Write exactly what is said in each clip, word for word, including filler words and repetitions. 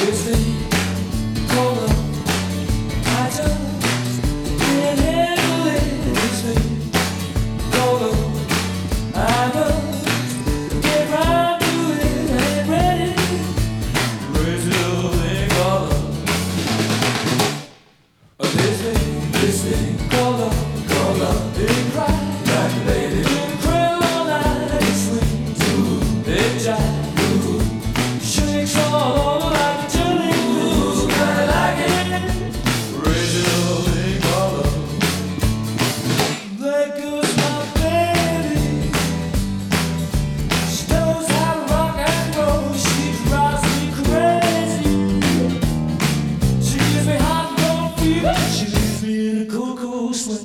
This thing called love, I just can't handle it. This thing called love, I just get right to it. I ain't ready. Crazy little thing called love. This thing, this thing called love, called love, didn't cry like a baby. Didn't cry all night, it swings, ooh, it jives, shakes all over like a jelly. Ooh, I like it. Crazy little thing called love. There goes my baby. She knows how to rock and roll. She drives me crazy. She gives me hot and cold fever. She leaves me in a cool, cool sweat.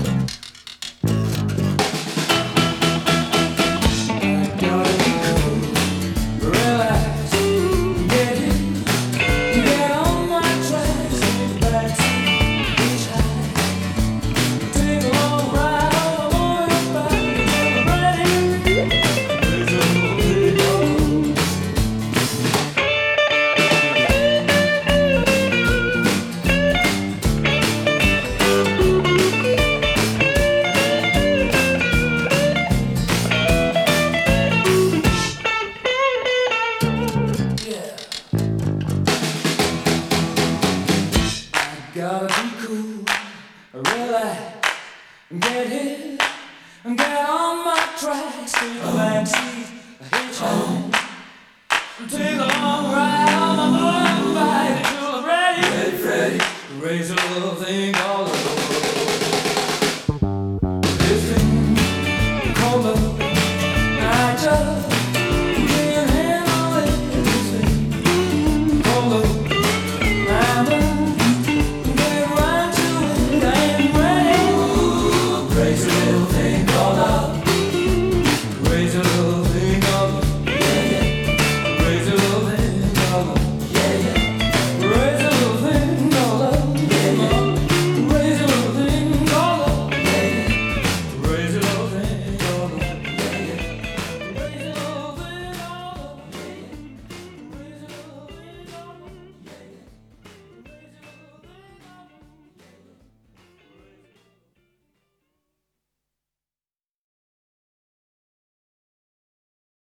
Gotta be cool, relax, get hit, get on my tracks, take a backseat, hitchhike, take a long ride on my motorbike until I'm ready, ready, ready, raise a little thing.